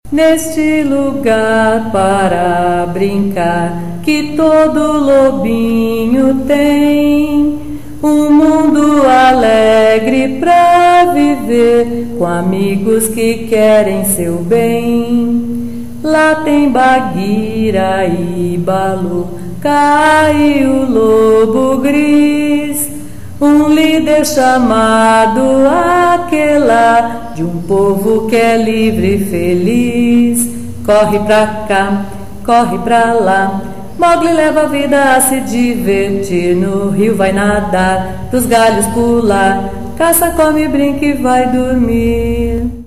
Neste lugar para brincar que todo lobinho tem, um mundo alegre pra viver, com amigos que querem seu bem. Lá tem Bagheera e Baloo, Kaa e o lobo gris, um líder chamado Aquela, de um povo que é livre e feliz. Corre pra cá, corre pra lá, Mowgli leva a vida a se divertir. No rio vai nadar, dos galhos pular, caça, come, brinca e vai dormir.